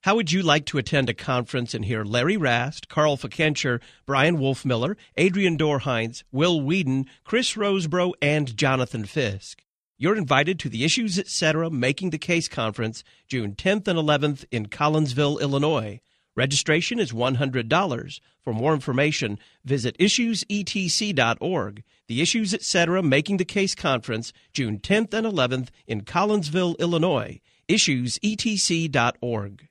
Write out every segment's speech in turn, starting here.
How would you like to attend a conference and hear Larry Rast, Carl Fikencher, Brian Wolfmiller, Adrian Dorheinz, Will Whedon, Chris Rosebrough, and Jonathan Fisk? You're invited to the Issues Etc. Making the Case Conference, June 10th and 11th in Collinsville, Illinois. Registration is $100. For more information, visit issuesetc.org. The Issues Etc. Making the Case Conference, June 10th and 11th in Collinsville, Illinois. issuesetc.org.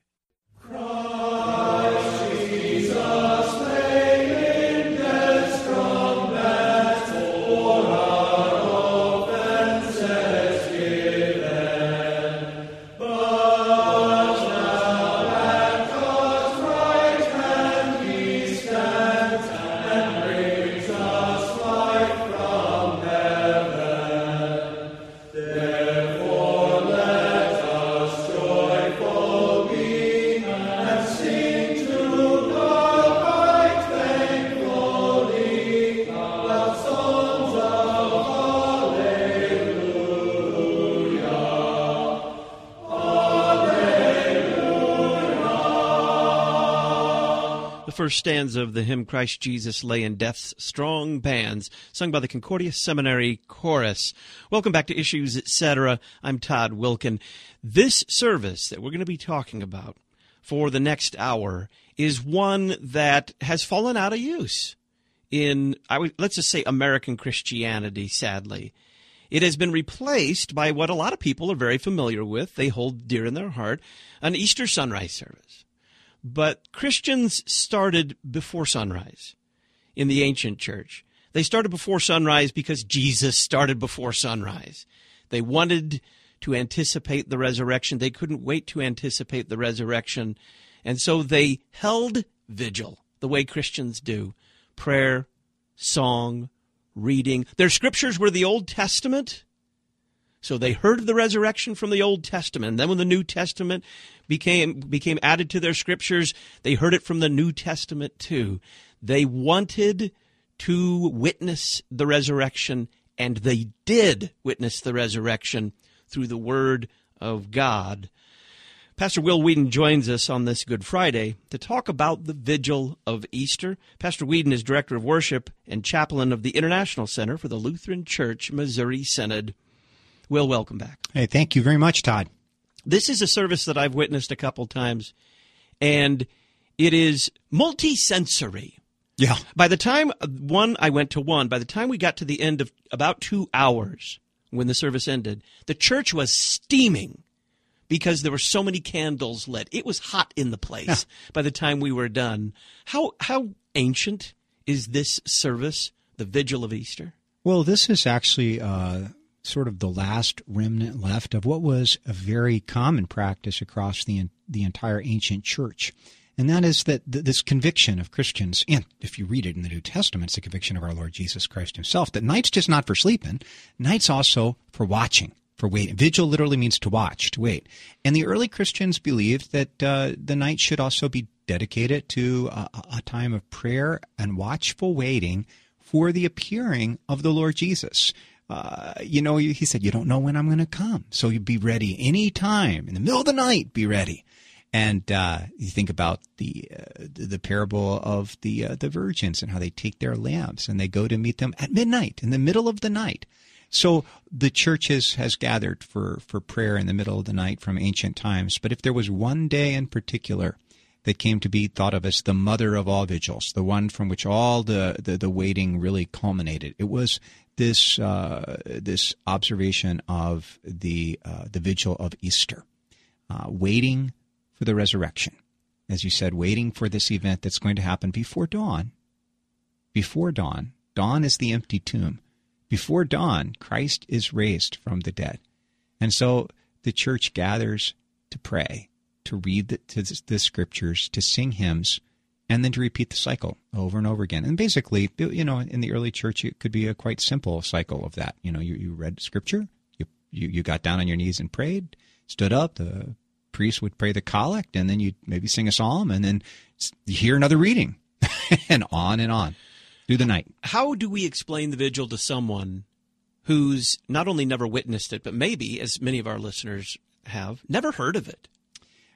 First stanza of the hymn Christ Jesus Lay in Death's Strong Bands, sung by the Concordia Seminary Chorus. Welcome back to Issues Etc. I'm Todd Wilkin. This service that we're going to be talking about for the next hour is one that has fallen out of use in, let's just say, American Christianity, sadly. It has been replaced by what a lot of people are very familiar with, they hold dear in their heart, an Easter sunrise service. But Christians started before sunrise in the ancient church. They started before sunrise because Jesus started before sunrise. They wanted to anticipate the resurrection. They couldn't wait to anticipate the resurrection. And so they held vigil the way Christians do. Prayer, song, reading. Their scriptures were the Old Testament. So they heard of the resurrection from the Old Testament. And then when the New Testament became added to their scriptures, they heard it from the New Testament too. They wanted to witness the resurrection, and they did witness the resurrection through the Word of God. Pastor Will Whedon joins us on this Good Friday to talk about the Vigil of Easter. Pastor Whedon is Director of Worship and Chaplain of the International Center for the Lutheran Church Missouri Synod. Will, welcome back. Hey, thank you very much, Todd. This is a service that I've witnessed a couple times, and it is multi-sensory. Yeah. By the time I went to one, by the time we got to the end of about 2 hours when the service ended, the church was steaming because there were so many candles lit. It was hot in the place by the time we were done. How ancient is this service, the Vigil of Easter? Well, this is actually sort of the last remnant left of what was a very common practice across the entire ancient church. And that is that this conviction of Christians, and if you read it in the New Testament, it's the conviction of our Lord Jesus Christ himself, that night's just not for sleeping, night's also for watching, for waiting. Vigil literally means to watch, to wait. And the early Christians believed that the night should also be dedicated to a time of prayer and watchful waiting for the appearing of the Lord Jesus. He said, you don't know when I'm going to come, so you be ready any time. In the middle of the night, be ready. And you think about the parable of the virgins and how they take their lamps and they go to meet them at midnight, in the middle of the night. So the church has gathered for prayer in the middle of the night from ancient times. But if there was one day in particular that came to be thought of as the mother of all vigils, the one from which all the waiting really culminated, it was this observation of the vigil of Easter, waiting for the resurrection. As you said, waiting for this event that's going to happen before dawn. Before dawn. Dawn is the empty tomb. Before dawn, Christ is raised from the dead. And so the church gathers to pray, to read the scriptures, to sing hymns, and then to repeat the cycle over and over again. And basically, in the early church, it could be a quite simple cycle of that. You read scripture, you got down on your knees and prayed, stood up, the priest would pray the collect, and then you'd maybe sing a psalm, and then you hear another reading, and on through the night. How do we explain the vigil to someone who's not only never witnessed it, but maybe, as many of our listeners have, never heard of it?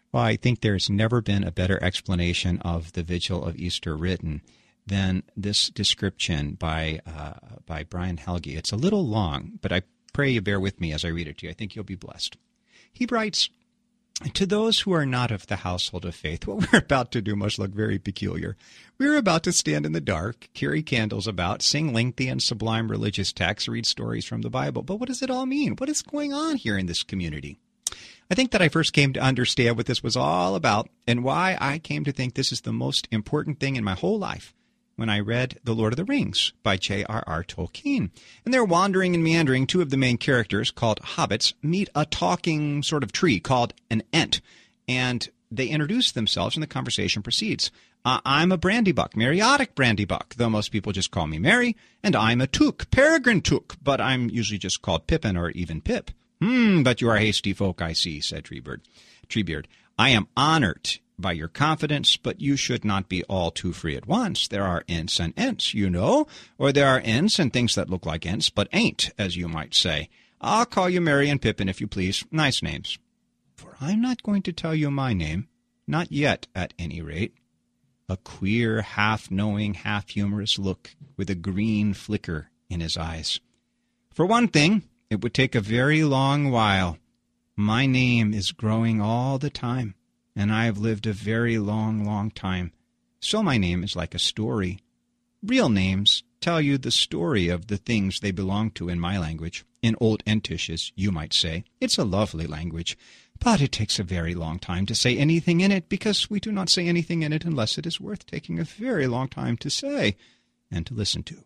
Well, I think there's never been a better explanation of the Vigil of Easter written than this description by Brian Helge. It's a little long, but I pray you bear with me as I read it to you. I think you'll be blessed. He writes, "To those who are not of the household of faith, what we're about to do must look very peculiar. We're about to stand in the dark, carry candles about, sing lengthy and sublime religious texts, read stories from the Bible. But what does it all mean? What is going on here in this community?" I think that I first came to understand what this was all about and why I came to think this is the most important thing in my whole life when I read The Lord of the Rings by J.R.R. Tolkien. And they're wandering and meandering. Two of the main characters, called hobbits, meet a talking sort of tree called an Ent, and they introduce themselves and the conversation proceeds. I'm a Brandybuck, Meriotic Brandybuck, though most people just call me Merry, and I'm a Took, Peregrine Took, but I'm usually just called Pippin or even Pip. But you are hasty folk, I see, said Treebeard. I am honored by your confidence, but you should not be all too free at once. There are Ents and Ents, you know, or there are Ents and things that look like Ents, but ain't, as you might say. I'll call you Merry and Pippin, if you please. Nice names. For I'm not going to tell you my name, not yet, at any rate. A queer, half-knowing, half-humorous look with a green flicker in his eyes. For one thing, it would take a very long while. My name is growing all the time, and I have lived a very long, long time. So my name is like a story. Real names tell you the story of the things they belong to in my language, in Old Entish, as you might say. It's a lovely language, but it takes a very long time to say anything in it, because we do not say anything in it unless it is worth taking a very long time to say and to listen to.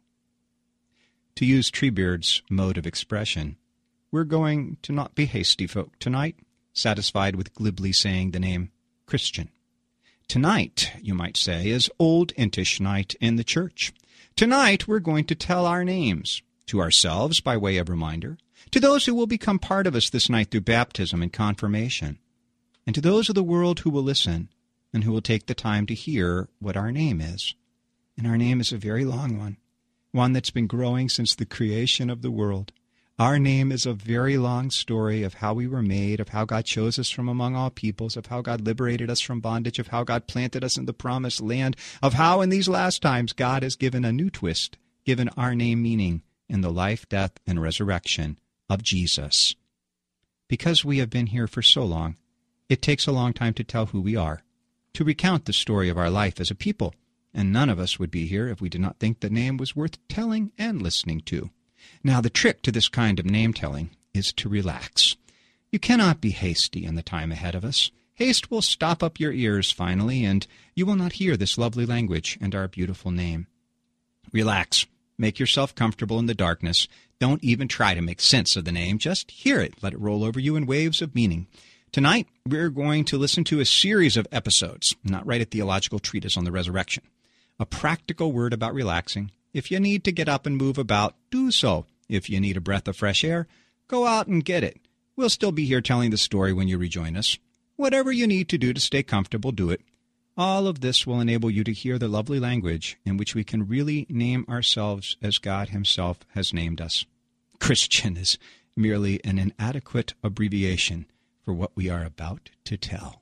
To use Treebeard's mode of expression, we're going to not be hasty folk tonight, satisfied with glibly saying the name Christian. Tonight, you might say, is Old Entish night in the church. Tonight we're going to tell our names, to ourselves by way of reminder, to those who will become part of us this night through baptism and confirmation, and to those of the world who will listen and who will take the time to hear what our name is. And our name is a very long one that's been growing since the creation of the world. Our name is a very long story of how we were made, of how God chose us from among all peoples, of how God liberated us from bondage, of how God planted us in the promised land, of how in these last times God has given a new twist, given our name meaning in the life, death, and resurrection of Jesus. Because we have been here for so long, it takes a long time to tell who we are, to recount the story of our life as a people, and none of us would be here if we did not think the name was worth telling and listening to. Now, the trick to this kind of name-telling is to relax. You cannot be hasty in the time ahead of us. Haste will stop up your ears finally, and you will not hear this lovely language and our beautiful name. Relax. Make yourself comfortable in the darkness. Don't even try to make sense of the name. Just hear it. Let it roll over you in waves of meaning. Tonight, we're going to listen to a series of episodes, not write a theological treatise on the resurrection. A practical word about relaxing. If you need to get up and move about, do so. If you need a breath of fresh air, go out and get it. We'll still be here telling the story when you rejoin us. Whatever you need to do to stay comfortable, do it. All of this will enable you to hear the lovely language in which we can really name ourselves as God Himself has named us. Christian is merely an inadequate abbreviation for what we are about to tell.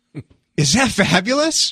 Is that fabulous?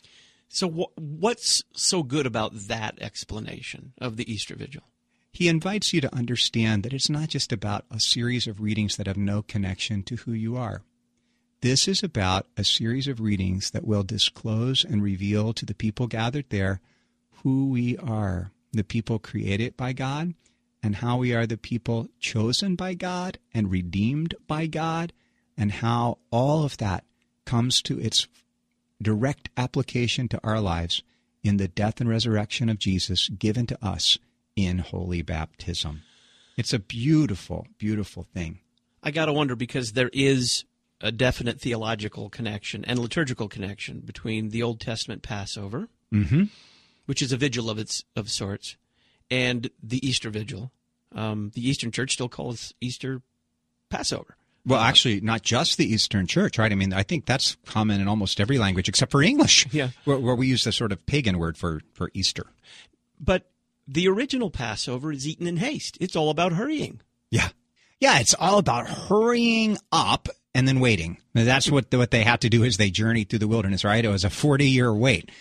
So what's so good about that explanation of the Easter Vigil? He invites you to understand that it's not just about a series of readings that have no connection to who you are. This is about a series of readings that will disclose and reveal to the people gathered there who we are, the people created by God, and how we are the people chosen by God and redeemed by God, and how all of that comes to its direct application to our lives in the death and resurrection of Jesus given to us in holy baptism. It's a beautiful, beautiful thing. I got to wonder, because there is a definite theological connection and liturgical connection between the Old Testament Passover, which is a vigil of sorts, and the Easter Vigil. The Eastern Church still calls Easter Passover. Well, actually, not just the Eastern Church, right? I mean, I think that's common in almost every language except for English, where we use the sort of pagan word for Easter. But the original Passover is eaten in haste. It's all about hurrying. Yeah, it's all about hurrying up and then waiting. That's what they had to do as they journeyed through the wilderness, right? It was a 40-year wait.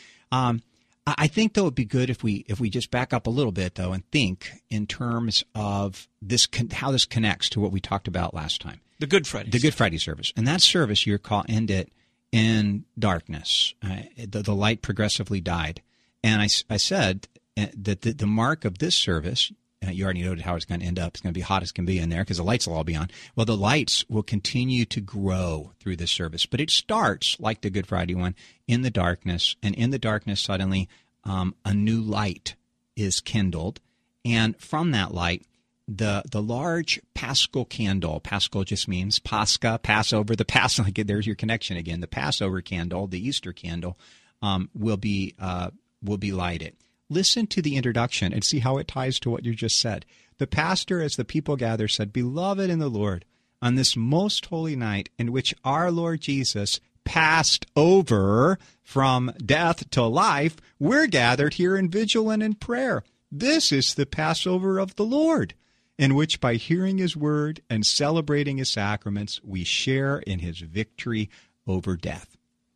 I think, though, it'd be good if we just back up a little bit, though, and think in terms of this, how this connects to what we talked about last time. The Good Friday. The Good Friday service. And that service, you recall, ended in darkness. The light progressively died. And I said that the mark of this service, you already noted how it's going to end up. It's going to be hot as can be in there because the lights will all be on. Well, the lights will continue to grow through this service. But it starts, like the Good Friday one, in the darkness. And in the darkness, suddenly, a new light is kindled. And from that light, the large Paschal candle, Paschal just means Pascha, Passover, there's your connection again. The Passover candle, the Easter candle, will be lighted. Listen to the introduction and see how it ties to what you just said. The pastor, as the people gather, said, "Beloved in the Lord, on this most holy night in which our Lord Jesus passed over from death to life, we're gathered here in vigil and in prayer. This is the Passover of the Lord, in which by hearing his word and celebrating his sacraments, we share in his victory over death."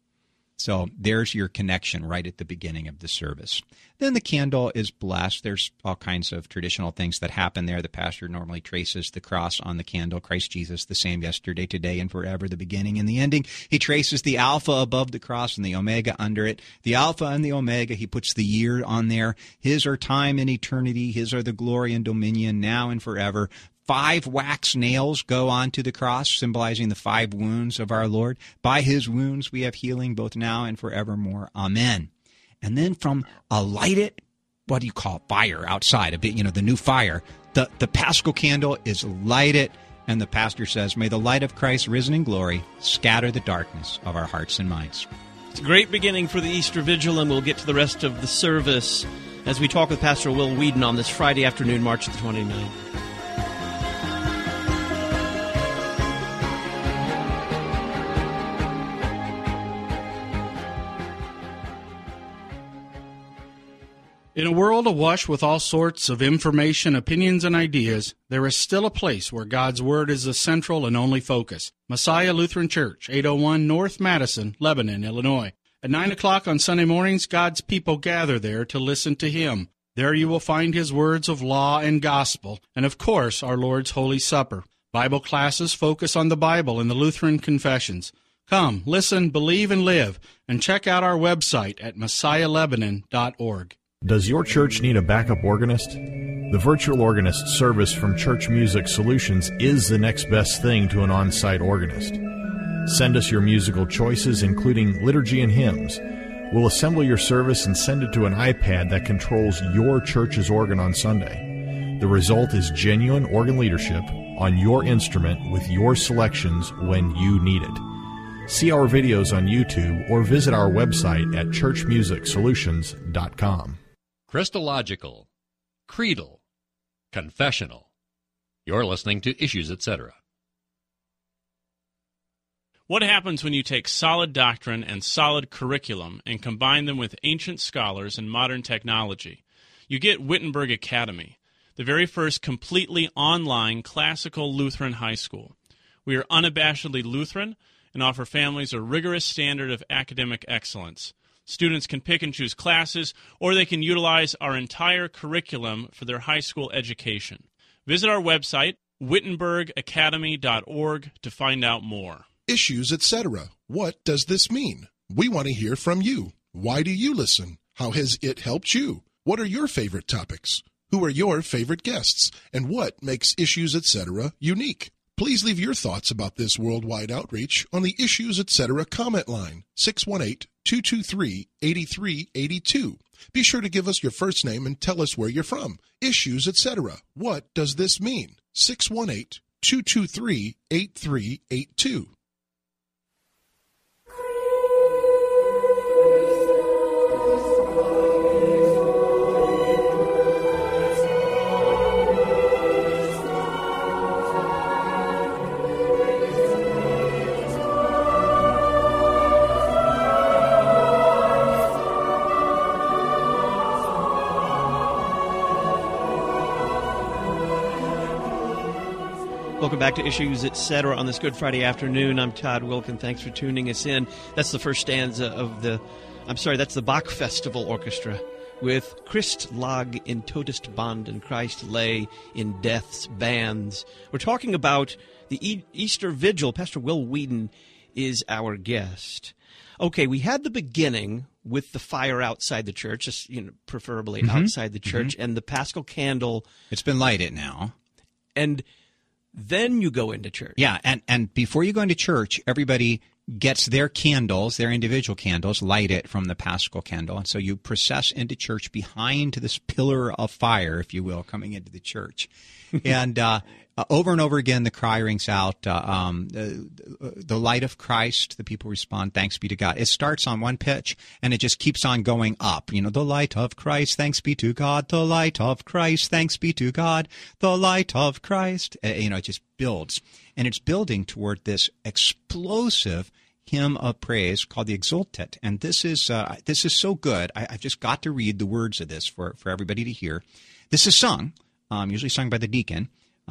So there's your connection right at the beginning of the service. Then the candle is blessed. There's all kinds of traditional things that happen there. The pastor normally traces the cross on the candle, Christ Jesus, the same yesterday, today, and forever, the beginning and the ending. He traces the Alpha above the cross and the Omega under it. The Alpha and the Omega, he puts the year on there. His are time and eternity. His are the glory and dominion now and forever. 5 wax nails go onto the cross, symbolizing the 5 wounds of our Lord. By his wounds we have healing both now and forevermore. Amen. And then from a lighted, what do you call it, fire outside, the new fire, the Paschal candle is lighted, and the pastor says, "May the light of Christ risen in glory scatter the darkness of our hearts and minds." It's a great beginning for the Easter Vigil, and we'll get to the rest of the service as we talk with Pastor Will Whedon on this Friday afternoon, March the 29th. In a world awash with all sorts of information, opinions, and ideas, there is still a place where God's Word is the central and only focus. Messiah Lutheran Church, 801 North Madison, Lebanon, Illinois. At 9 o'clock on Sunday mornings, God's people gather there to listen to Him. There you will find His words of law and gospel, and of course, our Lord's Holy Supper. Bible classes focus on the Bible and the Lutheran confessions. Come, listen, believe, and live, and check out our website at messiahlebanon.org. Does your church need a backup organist? The virtual organist service from Church Music Solutions is the next best thing to an on-site organist. Send us your musical choices, including liturgy and hymns. We'll assemble your service and send it to an iPad that controls your church's organ on Sunday. The result is genuine organ leadership on your instrument with your selections when you need it. See our videos on YouTube or visit our website at churchmusicsolutions.com. Christological, creedal, confessional. You're listening to Issues, Etc. What happens when you take solid doctrine and solid curriculum and combine them with ancient scholars and modern technology? You get Wittenberg Academy, the very first completely online classical Lutheran high school. We are unabashedly Lutheran and offer families a rigorous standard of academic excellence. Students can pick and choose classes, or they can utilize our entire curriculum for their high school education. Visit our website, wittenbergacademy.org, to find out more. Issues, etc. What does this mean? We want to hear from you. Why do you listen? How has it helped you? What are your favorite topics? Who are your favorite guests? And what makes Issues, etc. unique? Please leave your thoughts about this worldwide outreach on the Issues, etc. comment line, 618-223-8382. Be sure to give us your first name and tell us where you're from. Issues, etc. What does this mean? 618-223-8382. Welcome back to Issues, Etc. on this Good Friday afternoon. I'm Todd Wilken. Thanks for tuning us in. That's the first stanza of that's the Bach Festival Orchestra with Christ lag in Todesband and Christ lay in death's bands. We're talking about the Easter Vigil. Pastor Will Wheaton is our guest. Okay, we had the beginning with the fire outside the church, just, preferably outside the church, and the Paschal candle. It's been lighted now. And then you go into church. Yeah, and before you go into church, everybody gets their candles, their individual candles, light it from the Paschal candle. And so you process into church behind this pillar of fire, if you will, coming into the church. And over and over again, the cry rings out, the light of Christ. The people respond, thanks be to God. It starts on one pitch, and it just keeps on going up. The light of Christ, thanks be to God. The light of Christ, thanks be to God. The light of Christ. It just builds. And it's building toward this explosive hymn of praise called the Exultet. And this is so good. I've just got to read the words of this for everybody to hear. This is sung, usually sung by the deacon,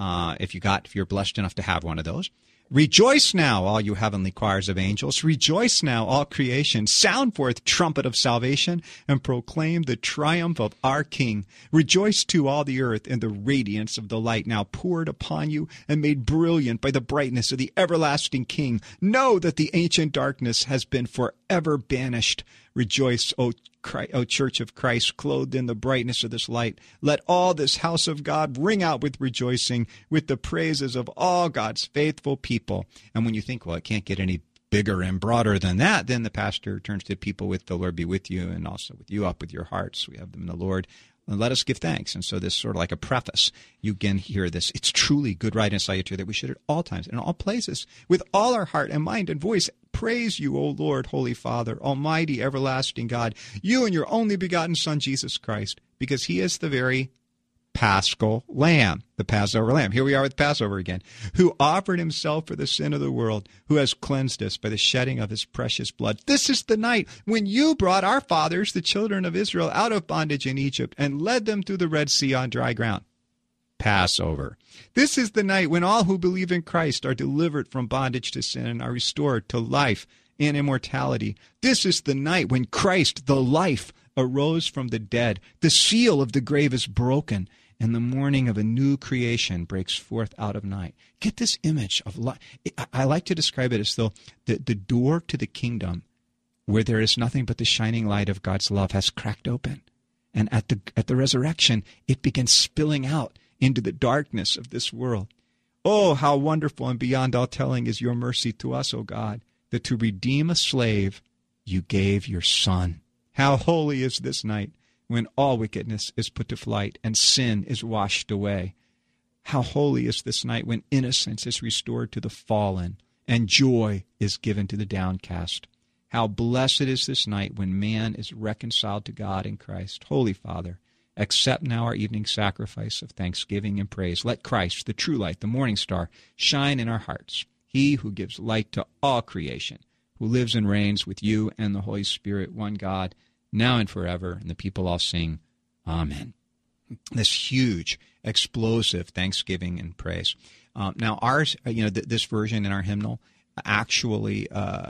if you're blessed enough to have one of those. Rejoice now, all you heavenly choirs of angels. Rejoice now, all creation. Sound forth trumpet of salvation and proclaim the triumph of our King. Rejoice too, all the earth, in the radiance of the light now poured upon you and made brilliant by the brightness of the everlasting King. Know that the ancient darkness has been forever banished. Rejoice, O Church of Christ, clothed in the brightness of this light. Let all this house of God ring out with rejoicing, with the praises of all God's faithful people. And when you think, well, it can't get any bigger and broader than that, then the pastor turns to people with the Lord be with you, and also with you up with your hearts. We have them in the Lord. And let us give thanks. And so this sort of like a preface. You again hear this. It's truly good right and salutary that we should at all times, in all places, with all our heart and mind and voice, praise you, O Lord, Holy Father, Almighty, everlasting God, you and your only begotten Son, Jesus Christ, because he is the very Paschal Lamb, the Passover Lamb. Here we are with Passover again, who offered himself for the sin of the world, who has cleansed us by the shedding of his precious blood. This is the night when you brought our fathers, the children of Israel, out of bondage in Egypt and led them through the Red Sea on dry ground. Passover. This is the night when all who believe in Christ are delivered from bondage to sin and are restored to life and immortality. This is the night when Christ, the life, arose from the dead. The seal of the grave is broken, and the morning of a new creation breaks forth out of night. Get this image of life. I like to describe it as though the door to the kingdom, where there is nothing but the shining light of God's love, has cracked open. And at the resurrection, it begins spilling out into the darkness of this world. Oh, how wonderful and beyond all telling is your mercy to us, O God, that to redeem a slave, you gave your Son. How holy is this night, when all wickedness is put to flight and sin is washed away. How holy is this night when innocence is restored to the fallen and joy is given to the downcast. How blessed is this night when man is reconciled to God in Christ. Holy Father, accept now our evening sacrifice of thanksgiving and praise. Let Christ, the true light, the morning star, shine in our hearts. He who gives light to all creation, who lives and reigns with you and the Holy Spirit, one God, now and forever. And the people all sing, Amen. This huge, explosive thanksgiving and praise. Now, ours, this version in our hymnal actually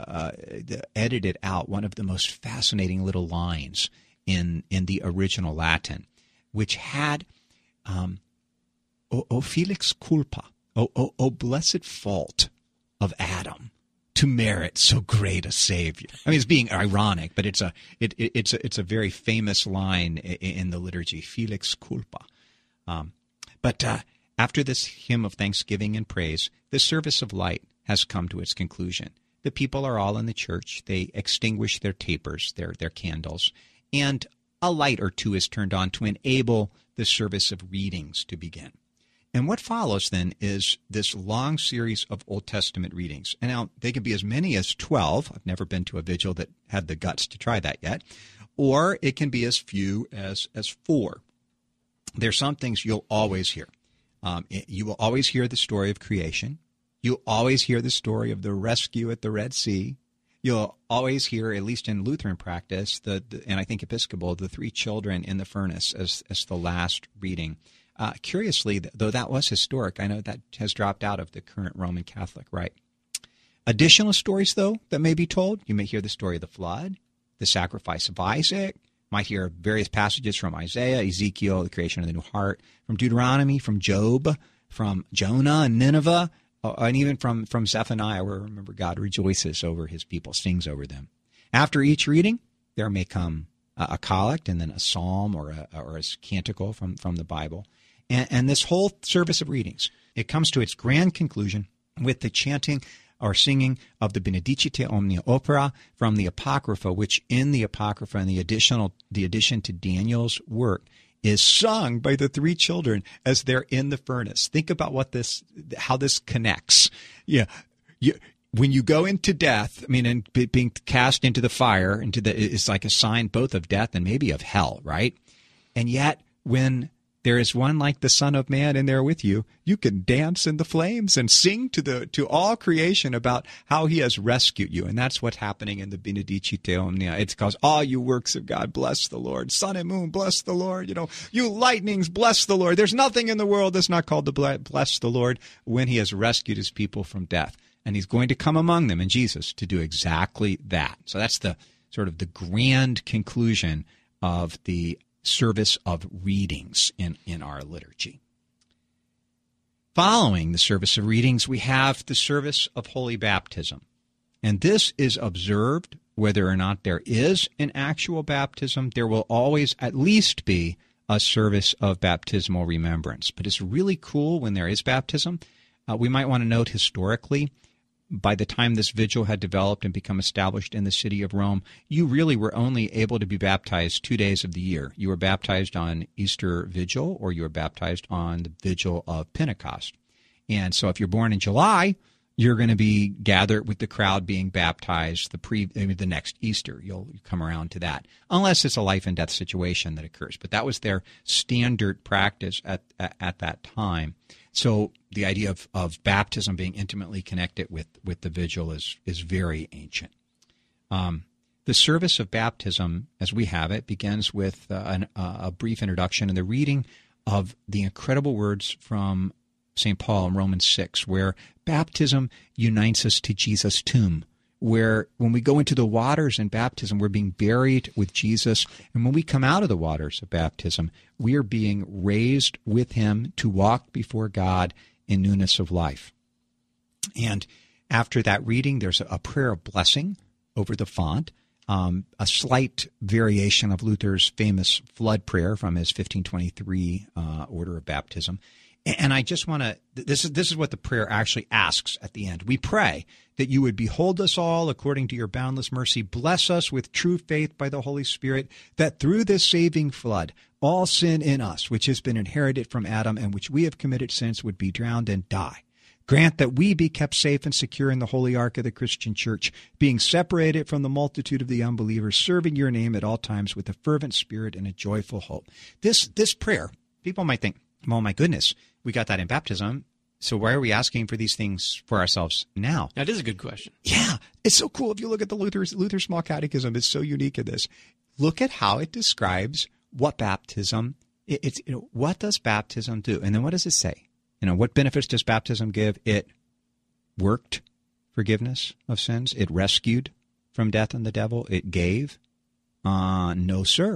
edited out one of the most fascinating little lines in the original Latin, which had, O felix culpa, O blessed fault of Adam, to merit so great a Savior. I mean, it's being ironic, but it's a very famous line in the liturgy, felix culpa. But after this hymn of thanksgiving and praise, the service of light has come to its conclusion. The people are all in the church. They extinguish their tapers, their candles, and a light or two is turned on to enable the service of readings to begin. And what follows then is this long series of Old Testament readings. And now they can be as many as 12. I've never been to a vigil that had the guts to try that yet. Or it can be as few as 4. There's some things you'll always hear. You will always hear the story of creation. You'll always hear the story of the rescue at the Red Sea. You'll always hear, at least in Lutheran practice, and I think Episcopal, the 3 children in the furnace as the last reading. Curiously, though that was historic, I know that has dropped out of the current Roman Catholic rite. Additional stories, though, that may be told. You may hear the story of the flood, the sacrifice of Isaac. Might hear various passages from Isaiah, Ezekiel, the creation of the new heart, from Deuteronomy, from Job, from Jonah and Nineveh, and even from Zephaniah, where, remember, God rejoices over his people, sings over them. After each reading, there may come a collect and then a psalm or a canticle from the Bible. And this whole service of readings, it comes to its grand conclusion with the chanting or singing of the Benedicite Omnia Opera from the Apocrypha, which in the Apocrypha and the addition to Daniel's work is sung by the three children as they're in the furnace. Think about how this connects. Yeah, when you go into death, and being cast into the fire, it's like a sign both of death and maybe of hell, right? And yet, when there is one like the Son of Man in there with you, you can dance in the flames and sing to all creation about how he has rescued you. And that's what's happening in the Benedicite Omnia. It's because all you works of God, bless the Lord. Sun and moon, bless the Lord. You lightnings, bless the Lord. There's nothing in the world that's not called to bless the Lord when he has rescued his people from death. And he's going to come among them in Jesus to do exactly that. So that's the sort of the grand conclusion of the service of readings in our liturgy. Following the service of readings, we have the service of holy baptism. And this is observed whether or not there is an actual baptism. There will always at least be a service of baptismal remembrance. But it's really cool when there is baptism. We might want to note historically, by the time this vigil had developed and become established in the city of Rome, you really were only able to be baptized 2 days of the year. You were baptized on Easter Vigil, or you were baptized on the Vigil of Pentecost. And so if you're born in July, you're going to be gathered with the crowd being baptized the next Easter. You'll come around to that, unless it's a life and death situation that occurs. But that was their standard practice at that time. So the idea of baptism being intimately connected with the vigil is very ancient. The service of baptism, as we have it, begins with a brief introduction and the reading of the incredible words from St. Paul in Romans 6, where baptism unites us to Jesus' tomb, where when we go into the waters in baptism, we're being buried with Jesus. And when we come out of the waters of baptism, we are being raised with him to walk before God in newness of life. And after that reading, there's a prayer of blessing over the font, a slight variation of Luther's famous flood prayer from his 1523 order of baptism. And I just want to, this is what the prayer actually asks at the end. We pray that you would behold us all according to your boundless mercy, bless us with true faith by the Holy Spirit, that through this saving flood, all sin in us, which has been inherited from Adam and which we have committed since, would be drowned and die. Grant that we be kept safe and secure in the holy ark of the Christian church, being separated from the multitude of the unbelievers, serving your name at all times with a fervent spirit and a joyful hope. This prayer, people might think, well, my goodness, we got that in baptism, so why are we asking for these things for ourselves now? That is a good question. Yeah, it's so cool. If you look at the Luther Small Catechism, it's so unique in this. Look at how it describes what baptism, what does baptism do? And then what does it say? What benefits does baptism give? It worked forgiveness of sins. It rescued from death and the devil. It gave. No, sir.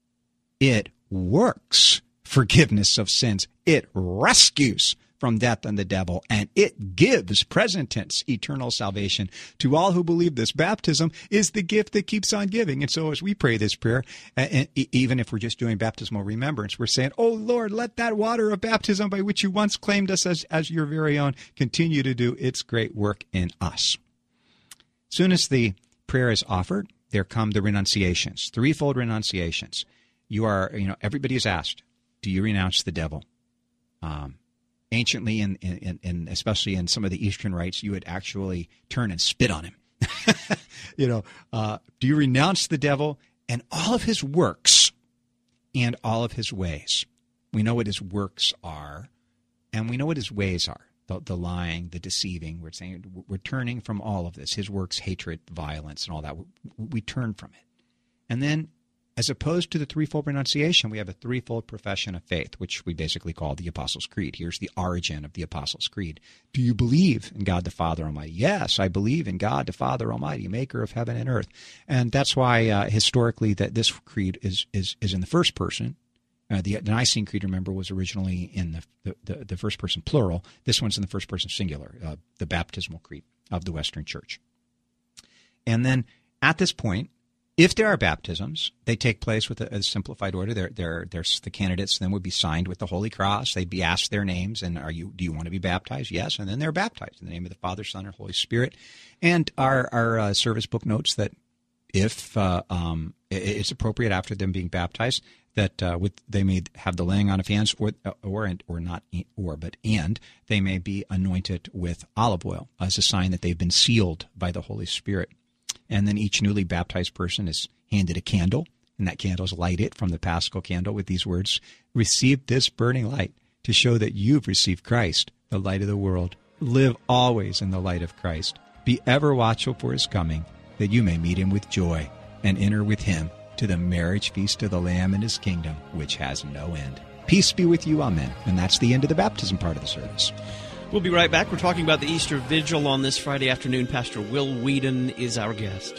It works forgiveness of sins. It rescues from death and the devil, and it gives, present tense, eternal salvation to all who believe. This baptism is the gift that keeps on giving. And so as we pray this prayer, and even if we're just doing baptismal remembrance, we're saying, oh Lord, let that water of baptism by which you once claimed us as your very own continue to do its great work in us. As soon as the prayer is offered, there come the renunciations, threefold renunciations. Everybody is asked, do you renounce the devil? Anciently, and especially in some of the Eastern rites, you would actually turn and spit on him. Do you renounce the devil and all of his works and all of his ways? We know what his works are, and we know what his ways are. The lying, the deceiving. We're saying we're turning from all of this. His works, hatred, violence, and all that. We turn from it. And then As opposed to the threefold renunciation, we have a threefold profession of faith, which we basically call the Apostles' Creed. Here's the origin of the Apostles' Creed. Do you believe in God the Father Almighty? Yes, I believe in God the Father Almighty, maker of heaven and earth. And that's why historically that this creed is in the first person. The Nicene Creed, remember, was originally in the first person plural. This one's in the first person singular, the baptismal creed of the Western Church. And then at this point, if there are baptisms, they take place with a simplified order. There's the candidates then would be signed with the Holy Cross. They'd be asked their names, and do you want to be baptized? Yes, and then they're baptized in the name of the Father, Son, and Holy Spirit. And our service book notes that if it's appropriate after them being baptized, that they may have the laying on of hands, or they may be anointed with olive oil as a sign that they've been sealed by the Holy Spirit. And then each newly baptized person is handed a candle, and that candle is lighted from the Paschal candle with these words, "Receive this burning light to show that you've received Christ, the light of the world. Live always in the light of Christ. Be ever watchful for his coming, that you may meet him with joy and enter with him to the marriage feast of the Lamb and his kingdom, which has no end." Peace be with you. Amen. And that's the end of the baptism part of the service. We'll be right back. We're talking about the Easter Vigil on this Friday afternoon. Pastor Will Whedon is our guest.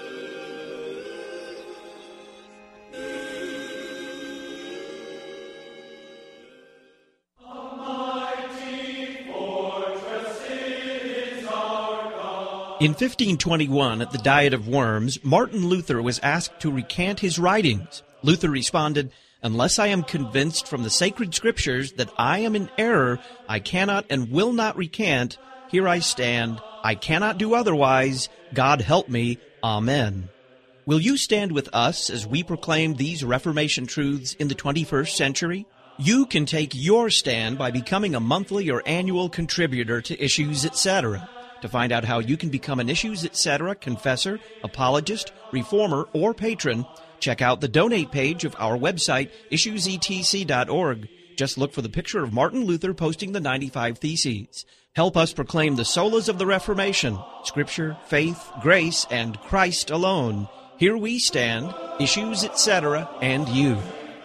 In 1521, at the Diet of Worms, Martin Luther was asked to recant his writings. Luther responded, "Unless I am convinced from the sacred scriptures that I am in error, I cannot and will not recant. Here I stand. I cannot do otherwise. God help me. Amen." Will you stand with us as we proclaim these Reformation truths in the 21st century? You can take your stand by becoming a monthly or annual contributor to Issues Etc. To find out how you can become an Issues Etc. confessor, apologist, reformer, or patron, check out the donate page of our website, issuesetc.org. Just look for the picture of Martin Luther posting the 95 Theses. Help us proclaim the solas of the Reformation, Scripture, faith, grace, and Christ alone. Here we stand, Issues Etc., and you.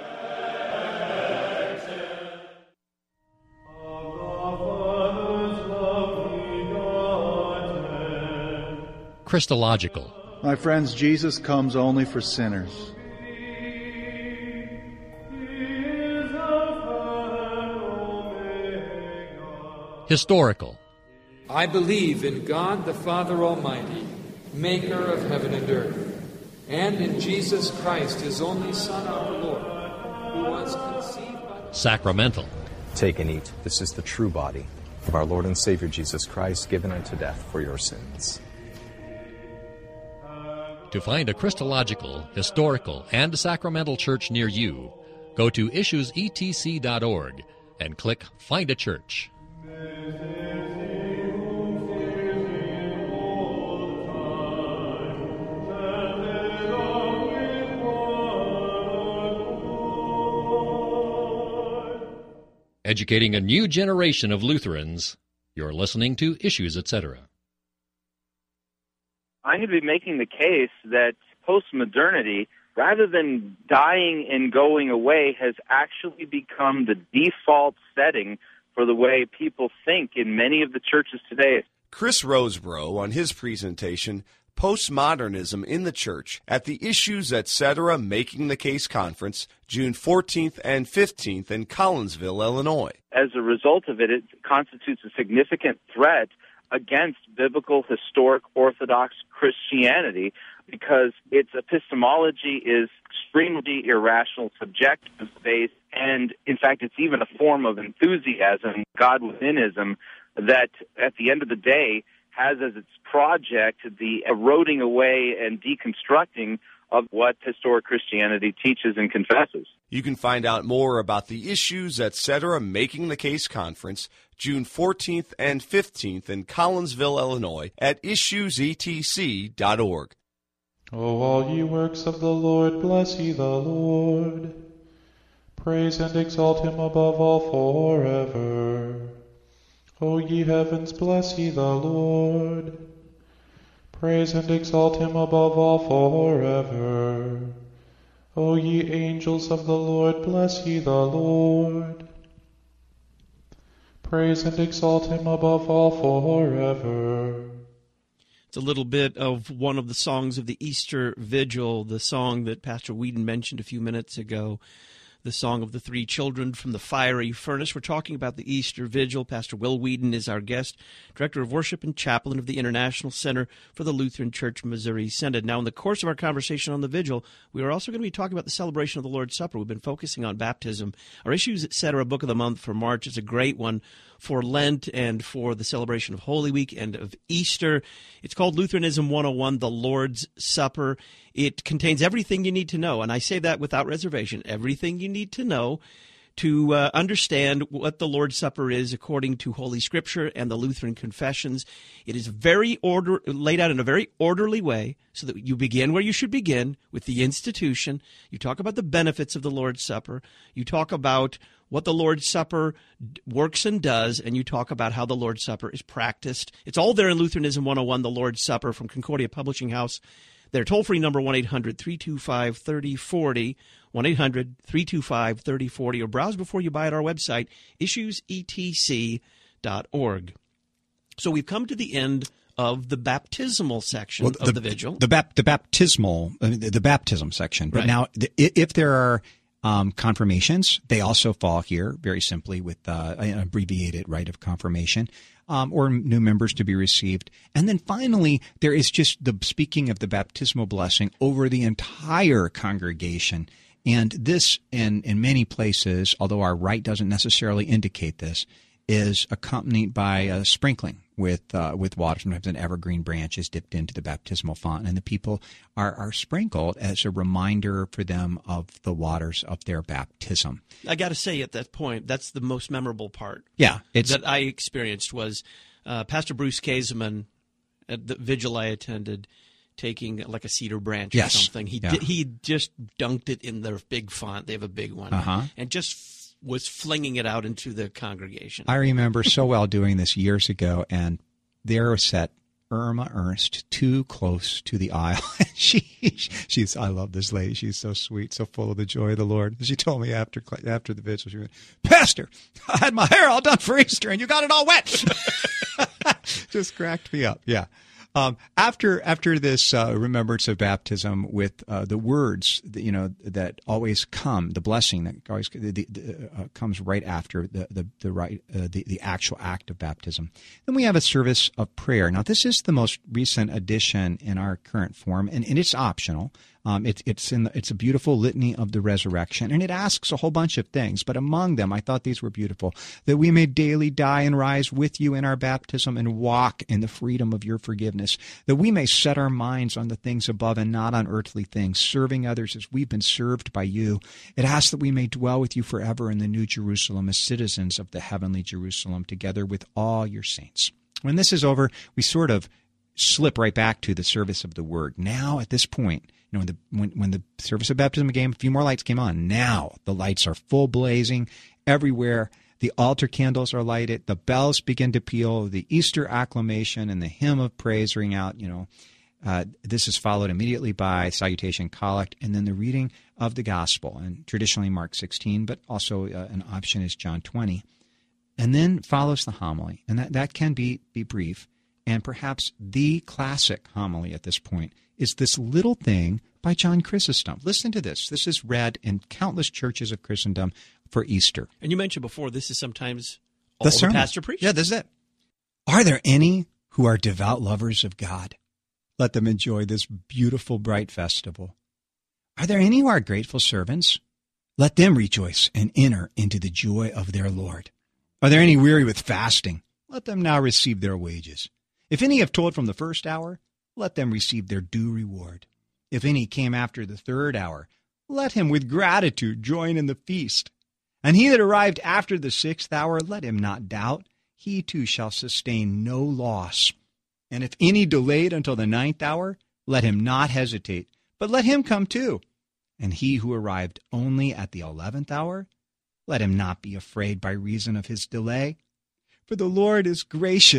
Christological. My friends, Jesus comes only for sinners. Historical. I believe in God the Father Almighty, maker of heaven and earth, and in Jesus Christ, his only Son, our Lord, who was conceived by... Sacramental. Take and eat. This is the true body of our Lord and Savior Jesus Christ, given unto death for your sins. To find a Christological, historical, and sacramental church near you, go to issuesetc.org and click Find a Church. Educating a new generation of Lutherans, you're listening to Issues Etc. I'm going to be making the case that postmodernity, rather than dying and going away, has actually become the default setting for the way people think in many of the churches today. Chris Rosebrough on his presentation, Postmodernism in the Church, at the Issues Etc. Making the Case Conference, June 14th and 15th in Collinsville, Illinois. As a result of it, it constitutes a significant threat against biblical, historic, Orthodox Christianity because its epistemology is extremely irrational, subjective-based, and, in fact, it's even a form of enthusiasm, God-withinism, that, at the end of the day, has as its project the eroding away and deconstructing of what historic Christianity teaches and confesses. You can find out more about the Issues Etc. Making the Case Conference, June 14th and 15th in Collinsville, Illinois, at issuesetc.org. O all ye works of the Lord, bless ye the Lord. Praise and exalt him above all forever. O ye heavens, bless ye the Lord. Praise and exalt him above all forever. O ye angels of the Lord, bless ye the Lord. Praise and exalt him above all forever. It's a little bit of one of the songs of the Easter Vigil, the song that Pastor Whedon mentioned a few minutes ago, the song of the three children from the fiery furnace. We're talking about the Easter Vigil. Pastor Will Whedon is our guest, Director of Worship and Chaplain of the International Center for the Lutheran Church Missouri Synod. Now, in the course of our conversation on the Vigil, we are also going to be talking about the celebration of the Lord's Supper. We've been focusing on baptism. Our Issues, Etc. Book of the Month for March is a great one for Lent and for the celebration of Holy Week and of Easter. It's called Lutheranism 101, The Lord's Supper. It contains everything you need to know, and I say that without reservation, everything you need to know to understand what the Lord's Supper is according to Holy Scripture and the Lutheran confessions. It is laid out in a very orderly way so that you begin where you should begin, with the institution. You talk about the benefits of the Lord's Supper. You talk about what the Lord's Supper works and does, and you talk about how the Lord's Supper is practiced. It's all there in Lutheranism 101, The Lord's Supper, from Concordia Publishing House. Their toll-free number, 1-800-325-3040, 1-800-325-3040, or browse before you buy at our website, issuesetc.org. So we've come to the end of the baptismal section of the Vigil. The baptism section. But right. Now, if there are confirmations, they also fall here very simply with an abbreviated rite of confirmation, or new members to be received. And then finally, there is just the speaking of the baptismal blessing over the entire congregation. And this, in many places, although our rite doesn't necessarily indicate this, is accompanied by a sprinkling with water. Sometimes an evergreen branch is dipped into the baptismal font, and the people are sprinkled as a reminder for them of the waters of their baptism. I got to say, at that point, that's the most memorable part. Yeah, that I experienced was Pastor Bruce Kaseman at the vigil I attended, taking like a cedar branch or something. He just dunked it in their big font. They have a big one, and just was flinging it out into the congregation. I remember so well doing this years ago, and there sat Irma Ernst too close to the aisle. She's I love this lady. She's so sweet, so full of the joy of the Lord. She told me after the vigil, she went, "Pastor, I had my hair all done for Easter, and you got it all wet." Just cracked me up. Yeah. After this remembrance of baptism, with the words that always come, the blessing that always comes right after the actual act of baptism, then we have a service of prayer. Now, this is the most recent addition in our current form, and it's optional. It's a beautiful litany of the resurrection, and it asks a whole bunch of things. But among them, I thought these were beautiful: that we may daily die and rise with you in our baptism and walk in the freedom of your forgiveness, that we may set our minds on the things above and not on earthly things, serving others as we've been served by you. It asks that we may dwell with you forever in the New Jerusalem as citizens of the heavenly Jerusalem, together with all your saints. When this is over, we sort of slip right back to the service of the word. Now, at this point, when the service of baptism began, a few more lights came on. Now the lights are full blazing everywhere. The altar candles are lighted. The bells begin to peal. The Easter acclamation and the hymn of praise ring out. This is followed immediately by salutation, collect, and then the reading of the gospel. And traditionally Mark 16, but also an option is John 20. And then follows the homily, and that can be brief. And perhaps the classic homily at this point is this little thing by John Chrysostom. Listen to this. This is read in countless churches of Christendom for Easter. And you mentioned before, this is sometimes all the pastor preaches. Yeah, this is it. Are there any who are devout lovers of God? Let them enjoy this beautiful, bright festival. Are there any who are grateful servants? Let them rejoice and enter into the joy of their Lord. Are there any weary with fasting? Let them now receive their wages. If any have toiled from the first hour, let them receive their due reward. If any came after the third hour, let him with gratitude join in the feast. And he that arrived after the sixth hour, let him not doubt. He too shall sustain no loss. And if any delayed until the ninth hour, let him not hesitate, but let him come too. And he who arrived only at the 11th hour, let him not be afraid by reason of his delay. For the Lord is gracious,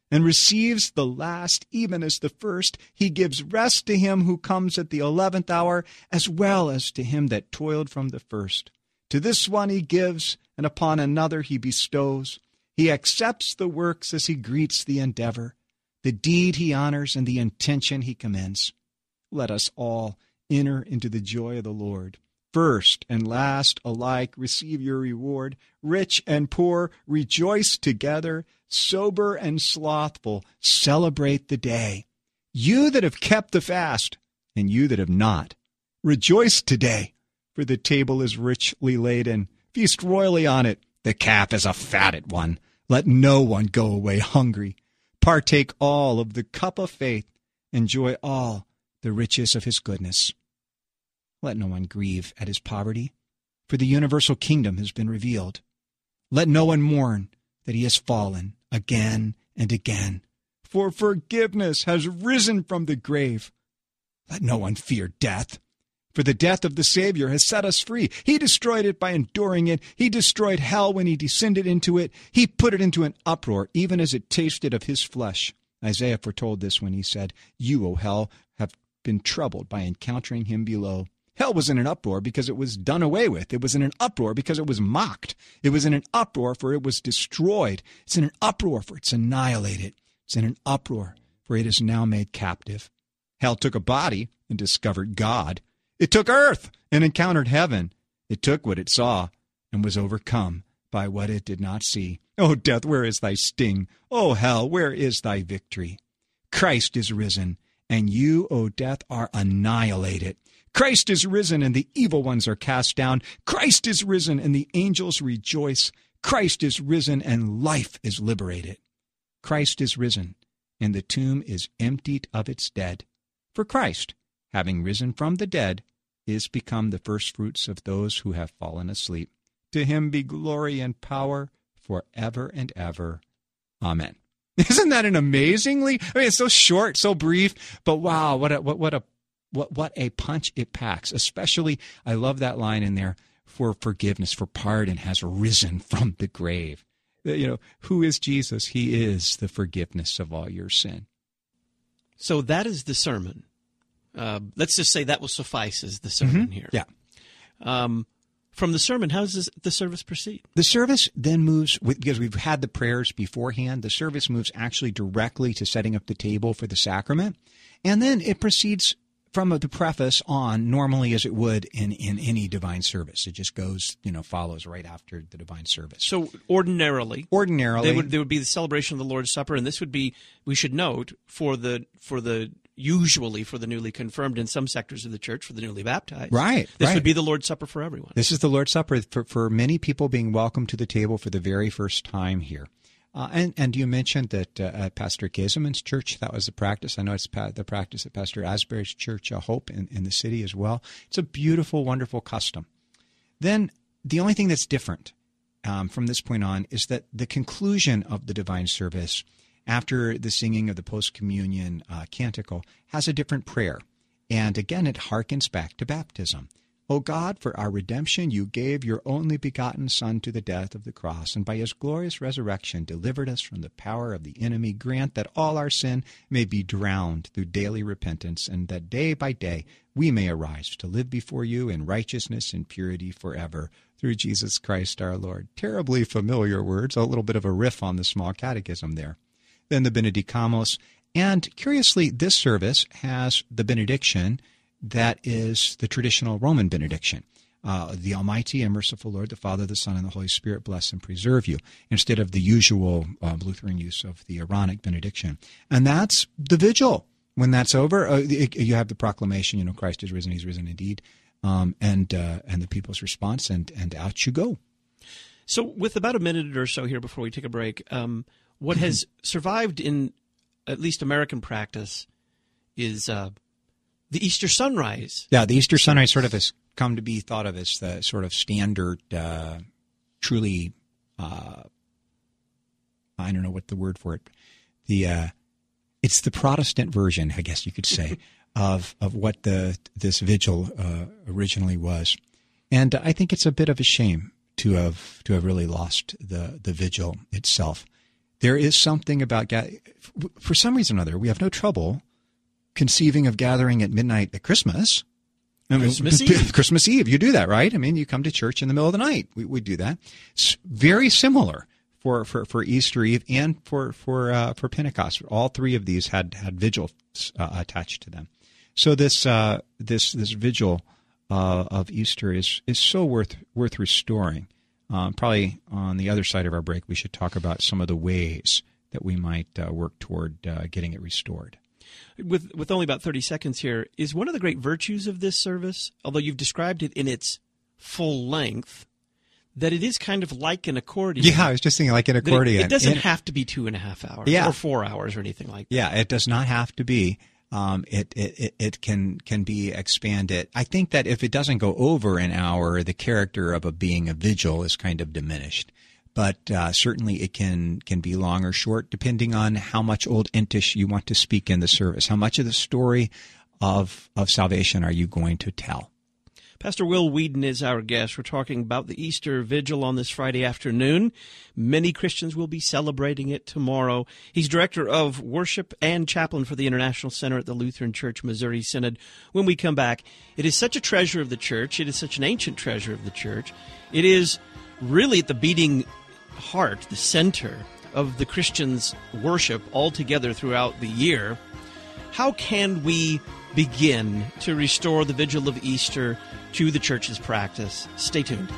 and receives the last even as the first. He gives rest to him who comes at the 11th hour, as well as to him that toiled from the first. To this one he gives, and upon another he bestows. He accepts the works as he greets the endeavor. The deed he honors, and the intention he commends. Let us all enter into the joy of the Lord. First and last alike receive your reward. Rich and poor rejoice together. Sober and slothful celebrate the day. You that have kept the fast, and you that have not, rejoice today, for the table is richly laden. Feast royally on it. The calf is a fatted one. Let no one go away hungry. Partake all of the cup of faith. Enjoy all the riches of his goodness. Let no one grieve at his poverty, for the universal kingdom has been revealed. Let no one mourn that he has fallen again and again, for forgiveness has risen from the grave. Let no one fear death, for the death of the Savior has set us free. He destroyed it by enduring it. He destroyed hell when he descended into it. He put it into an uproar, even as it tasted of his flesh. Isaiah foretold this when he said, "You, O hell, have been troubled by encountering him below." Hell was in an uproar because it was done away with. It was in an uproar because it was mocked. It was in an uproar for it was destroyed. It's in an uproar for it's annihilated. It's in an uproar for it is now made captive. Hell took a body and discovered God. It took earth and encountered heaven. It took what it saw and was overcome by what it did not see. O death, where is thy sting? O hell, where is thy victory? Christ is risen, and you, O death, are annihilated. Christ is risen, and the evil ones are cast down. Christ is risen, and the angels rejoice. Christ is risen, and life is liberated. Christ is risen, and the tomb is emptied of its dead. For Christ, having risen from the dead, is become the firstfruits of those who have fallen asleep. To him be glory and power forever and ever. Amen. Isn't that an amazingly? I mean, it's so short, so brief, but wow, what a punch it packs. Especially, I love that line in there, for forgiveness, for pardon has risen from the grave. You know, who is Jesus? He is the forgiveness of all your sin. So that is the sermon. Let's just say that will suffice as the sermon here. Yeah. From the sermon, how does the service proceed? The service then moves, because we've had the prayers beforehand, the service moves actually directly to setting up the table for the sacrament. And then it proceeds from the preface on, normally as it would in any divine service. It just goes, follows right after the divine service. So ordinarily, there would be the celebration of the Lord's Supper, and this would be, we should note, usually for the newly confirmed in some sectors of the church, for the newly baptized. Right. This would be the Lord's Supper for everyone. This is the Lord's Supper for many people being welcomed to the table for the very first time here. And you mentioned that at Pastor Gizemann's church, that was the practice. I know it's the practice at Pastor Asbury's church, Hope, in the city as well. It's a beautiful, wonderful custom. Then the only thing that's different from this point on is that the conclusion of the divine service, after the singing of the post-communion canticle, has a different prayer. And again, it harkens back to baptism. O God, for our redemption, you gave your only begotten Son to the death of the cross, and by his glorious resurrection delivered us from the power of the enemy. Grant that all our sin may be drowned through daily repentance, and that day by day we may arise to live before you in righteousness and purity forever, through Jesus Christ our Lord. Terribly familiar words, a little bit of a riff on the small catechism there. Then the Benedicamos, and curiously, this service has the benediction that is the traditional Roman benediction. The Almighty and merciful Lord, the Father, the Son, and the Holy Spirit bless and preserve you, instead of the usual Lutheran use of the Aaronic benediction. And that's the vigil. When that's over, you have the proclamation, Christ is risen, he's risen indeed, and the people's response, and out you go. So with about a minute or so here before we take a break, what has survived in at least American practice is the Easter sunrise. Yeah, the Easter sunrise sort of has come to be thought of as the sort of standard, truly, I don't know what the word for it. It's the Protestant version, I guess you could say, of what this vigil originally was, and I think it's a bit of a shame to have really lost the vigil itself. there is something about, for some reason or other, we have no trouble conceiving of gathering at midnight at Christmas. Christmas Eve. Christmas Eve. You do that, right? I mean, you come to church in the middle of the night. We do that. It's very similar for Easter Eve and for Pentecost. All three of these had vigils attached to them. So this vigil of Easter is so worth restoring. Probably on the other side of our break, we should talk about some of the ways that we might work toward getting it restored. With only about 30 seconds here, is one of the great virtues of this service, although you've described it in its full length, that it is kind of like an accordion. Yeah, I was just thinking like an accordion. It doesn't have to be 2.5 hours or 4 hours or anything like that. Yeah, it does not have to be. It can be expanded. I think that if it doesn't go over an hour, the character of being a vigil is kind of diminished. But certainly it can be long or short, depending on how much Old Entish you want to speak in the service. How much of the story of salvation are you going to tell? Pastor Will Weedon is our guest. We're talking about the Easter Vigil on this Friday afternoon. Many Christians will be celebrating it tomorrow. He's Director of Worship and Chaplain for the International Center at the Lutheran Church Missouri Synod. When we come back, it is such a treasure of the church. It is such an ancient treasure of the church. It is really at the beating heart, the center of the Christians' worship all together throughout the year. How can we begin to restore the Vigil of Easter to the church's practice? Stay tuned.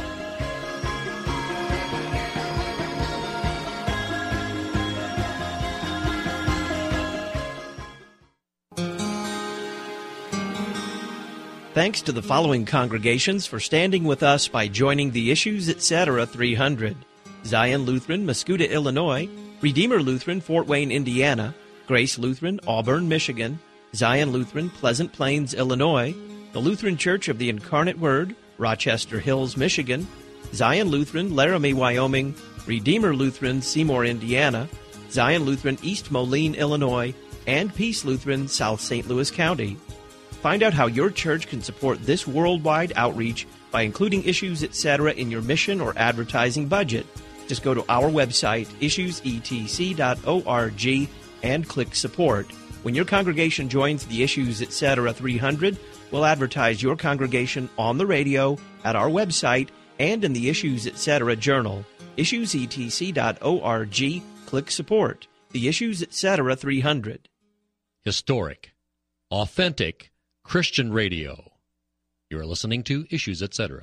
Thanks to the following congregations for standing with us by joining the Issues Etc. 300. Zion Lutheran, Mascoutah, Illinois; Redeemer Lutheran, Fort Wayne, Indiana; Grace Lutheran, Auburn, Michigan; Zion Lutheran, Pleasant Plains, Illinois; the Lutheran Church of the Incarnate Word, Rochester Hills, Michigan; Zion Lutheran, Laramie, Wyoming; Redeemer Lutheran, Seymour, Indiana; Zion Lutheran, East Moline, Illinois; and Peace Lutheran, South St. Louis County. Find out how your church can support this worldwide outreach by including Issues Etc. in your mission or advertising budget. Just go to our website, issuesetc.org, and click Support. When your congregation joins the Issues Etc. 300, we'll advertise your congregation on the radio, at our website, and in the Issues Etc. journal. issuesetc.org, click Support. The Issues Etc. 300. Historic, authentic Christian radio. You're listening to Issues Etc.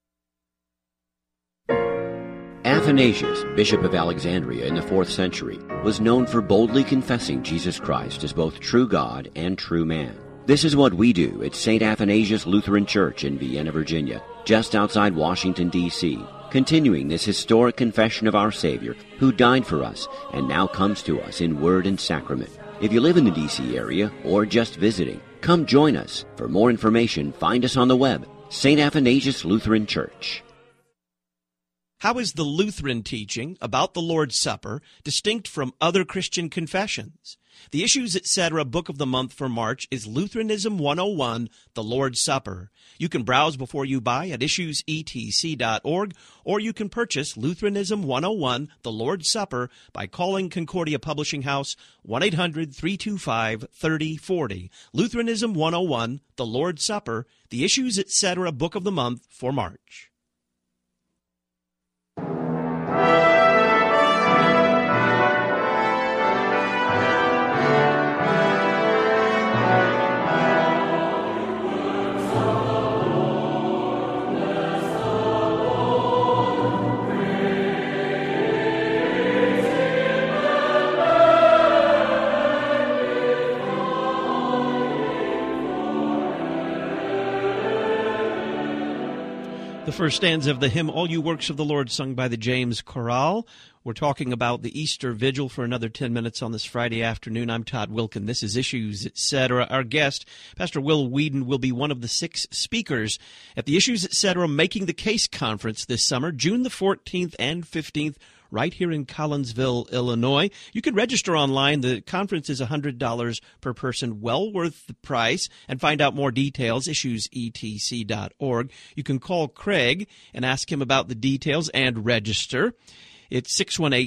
Athanasius, Bishop of Alexandria in the 4th century, was known for boldly confessing Jesus Christ as both true God and true man. This is what we do at St. Athanasius Lutheran Church in Vienna, Virginia, just outside Washington, D.C., continuing this historic confession of our Savior, who died for us and now comes to us in word and sacrament. If you live in the D.C. area or just visiting, come join us. For more information, find us on the web, St. Athanasius Lutheran Church. How is the Lutheran teaching about the Lord's Supper distinct from other Christian confessions? The Issues Etc. Book of the Month for March is Lutheranism 101, The Lord's Supper. You can browse before you buy at issuesetc.org, or you can purchase Lutheranism 101, The Lord's Supper by calling Concordia Publishing House 1-800-325-3040. Lutheranism 101, The Lord's Supper, the Issues Etc. Book of the Month for March. The first stanza of the hymn, All You Works of the Lord, sung by the James Chorale. We're talking about the Easter Vigil for another 10 minutes on this Friday afternoon. I'm Todd Wilkin. This is Issues Etc. Our guest, Pastor Will Weedon, will be one of the 6 speakers at the Issues Etc. Making the Case Conference this summer, June the 14th and 15th, right here in Collinsville, Illinois. You can register online. The conference is $100 per person, well worth the price. And find out more details, issuesetc.org. You can call Craig and ask him about the details and register. It's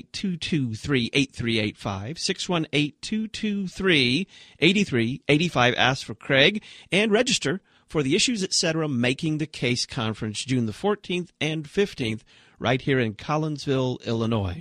618-223-8385, 618-223-8385. Ask for Craig and register for the Issues Etc. Making the Case Conference, June the 14th and 15th, right here in Collinsville, Illinois.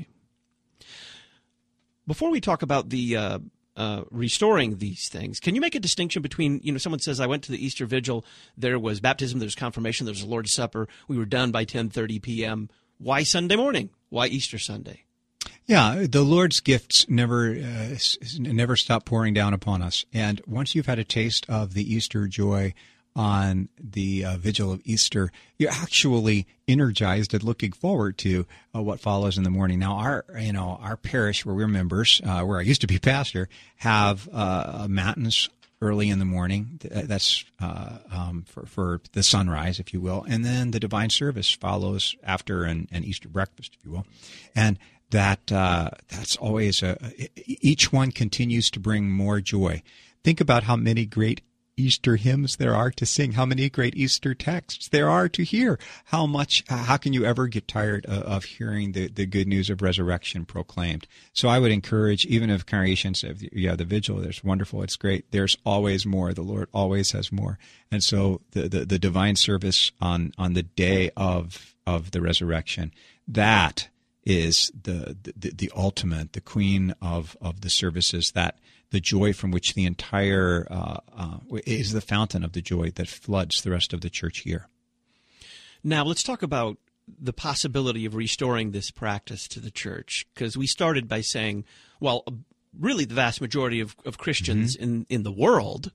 Before we talk about the restoring these things, can you make a distinction between, someone says, I went to the Easter Vigil, there was baptism, there was confirmation, there was the Lord's Supper, we were done by 10:30 p.m. Why Sunday morning? Why Easter Sunday? Yeah, the Lord's gifts never stop pouring down upon us. And once you've had a taste of the Easter joy on the vigil of Easter, you're actually energized and looking forward to what follows in the morning. Now, our parish where we're members, where I used to be pastor, have matins early in the morning. That's for the sunrise, if you will, and then the divine service follows after an Easter breakfast, if you will, and that's always each one continues to bring more joy. Think about how many great Easter hymns there are to sing, how many great Easter texts there are to hear. How can you ever get tired of hearing the good news of resurrection proclaimed? So I would encourage, even if congregations have, the vigil, there's wonderful, it's great. There's always more. The Lord always has more. And so the divine service on the day of the resurrection, that is the ultimate, the queen of the services, that the joy from which the entire is the fountain of the joy that floods the rest of the church year. Now, let's talk about the possibility of restoring this practice to the church, because we started by saying, well, really the vast majority of Christians in the world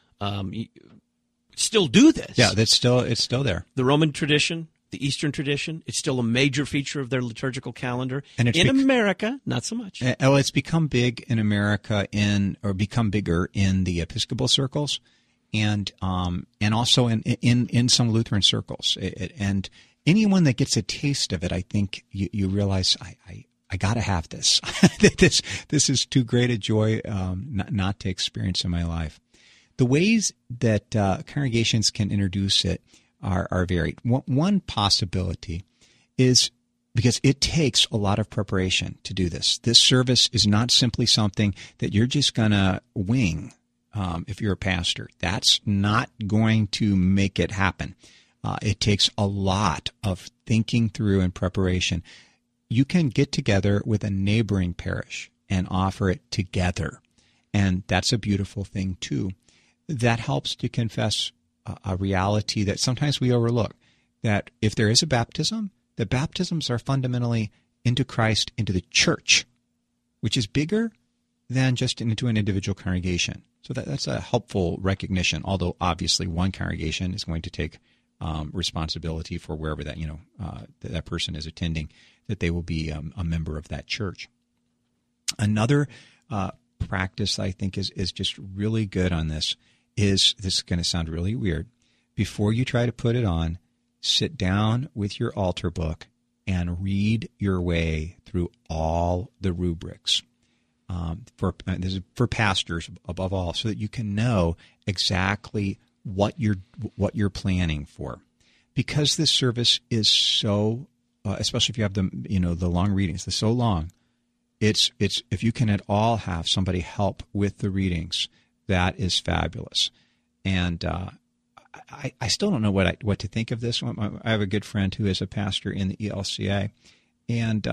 still do this. Yeah, it's still there. The Roman tradition, the Eastern tradition, it's still a major feature of their liturgical calendar. And in America, not so much. Well, it's become big in America become bigger in the Episcopal circles, and also in some Lutheran circles. And anyone that gets a taste of it, I think you realize I got to have this. This is too great a joy not to experience in my life. The ways that congregations can introduce it are varied. One possibility is, because it takes a lot of preparation to do this. This service is not simply something that you're just going to wing if you're a pastor. That's not going to make it happen. It takes a lot of thinking through and preparation. You can get together with a neighboring parish and offer it together, and that's a beautiful thing too. That helps to confess a reality that sometimes we overlook, that if there is a baptism, the baptisms are fundamentally into Christ, into the church, which is bigger than just into an individual congregation. So that's a helpful recognition, although obviously one congregation is going to take responsibility for wherever that person is attending, that they will be a member of that church. Another practice I think is just really good on this is going to sound really weird. Before you try to put it on, sit down with your altar book and read your way through all the rubrics. This is for pastors above all, so that you can know exactly what you're planning for. Because this service is so, especially if you have the long readings, they're so long. It's if you can at all have somebody help with the readings, that is fabulous. And I still don't know what to think of this one. I have a good friend who is a pastor in the ELCA, and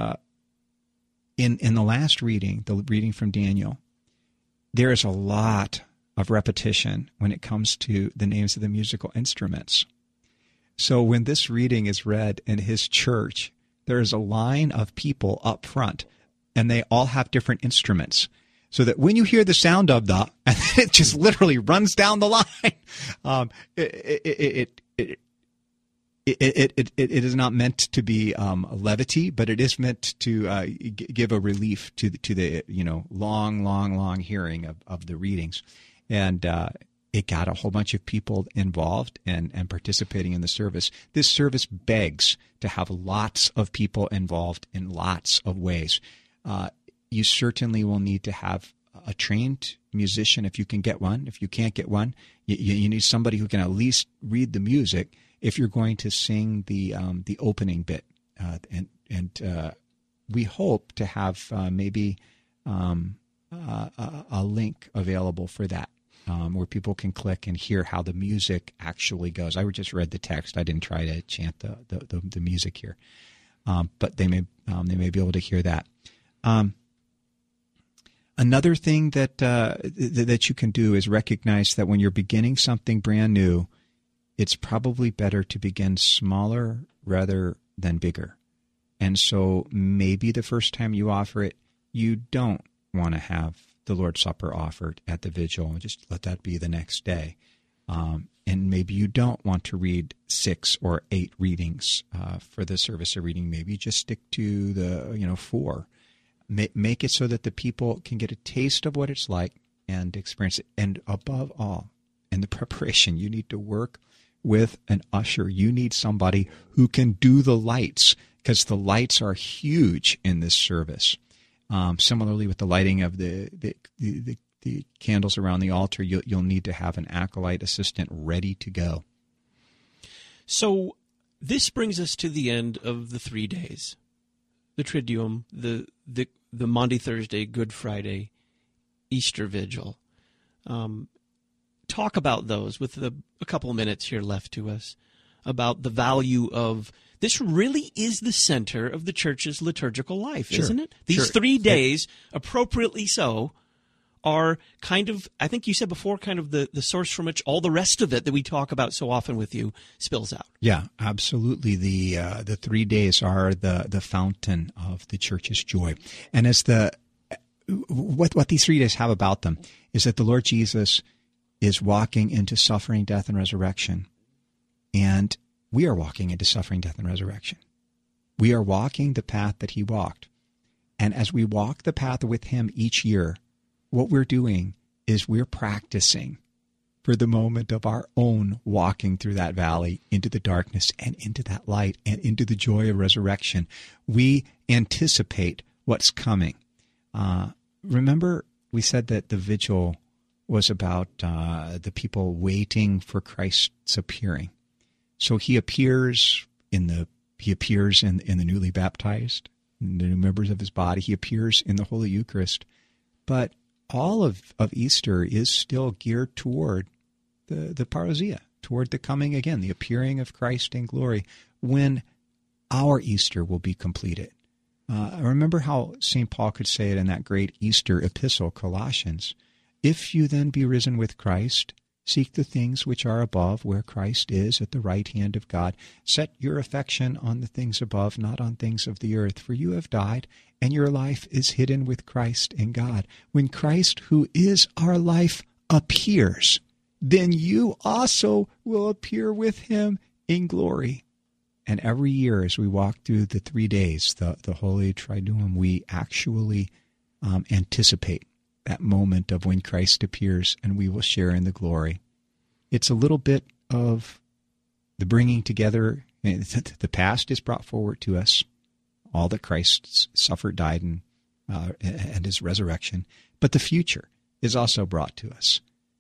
in the last reading, the reading from Daniel, there is a lot of repetition when it comes to the names of the musical instruments. So when this reading is read in his church, there is a line of people up front, and they all have different instruments. So that when you hear the sound of and it just literally runs down the line. It is not meant to be levity, but it is meant to give a relief to the long hearing of the readings, and it got a whole bunch of people involved and participating in the service. This service begs to have lots of people involved in lots of ways. You certainly will need to have a trained musician if you can get one. If you can't get one, you need somebody who can at least read the music if you're going to sing the opening bit. And we hope to have maybe a link available for that, where people can click and hear how the music actually goes. I just read the text. I didn't try to chant the music here, but they may be able to hear that. Another thing that you can do is recognize that when you're beginning something brand new, it's probably better to begin smaller rather than bigger. And so maybe the first time you offer it, you don't want to have the Lord's Supper offered at the vigil. Just let that be the next day. And maybe you don't want to read 6 or 8 readings for the service of reading. Maybe just stick to the 4. Make it so that the people can get a taste of what it's like and experience it. And above all, in the preparation, you need to work with an usher. You need somebody who can do the lights, because the lights are huge in this service. Similarly, with the lighting of the candles around the altar, you'll need to have an acolyte assistant ready to go. So this brings us to the end of the 3 days: the Triduum, the Maundy Thursday, Good Friday, Easter Vigil. Talk about those with a couple of minutes here left to us, about the value of this. Really is the center of the church's liturgical life, sure, isn't it? These 3 days, appropriately so, are kind of, I think you said before, kind of the source from which all the rest of it that we talk about so often with you spills out. Yeah, absolutely. The 3 days are the fountain of the church's joy. And as what these 3 days have about them is that the Lord Jesus is walking into suffering, death, and resurrection. And we are walking into suffering, death, and resurrection. We are walking the path that he walked. And as we walk the path with him each year, what we're doing is we're practicing for the moment of our own walking through that valley into the darkness and into that light and into the joy of resurrection. We anticipate what's coming. Remember, we said that the vigil was about the people waiting for Christ's appearing. So he appears in the newly baptized, in the new members of his body. He appears in the Holy Eucharist. But all of Easter is still geared toward the parousia, toward the coming again, the appearing of Christ in glory, when our Easter will be completed. Remember how St. Paul could say it in that great Easter epistle, Colossians: "If you then be risen with Christ, seek the things which are above, where Christ is at the right hand of God. Set your affection on the things above, not on things of the earth. For you have died, and your life is hidden with Christ in God. When Christ, who is our life, appears, then you also will appear with him in glory." And every year as we walk through the 3 days, the Holy Triduum, we actually anticipate that moment of when Christ appears and we will share in the glory. It's a little bit of the bringing together. The past is brought forward to us, all that Christ suffered, died, and his resurrection. But the future is also brought to us,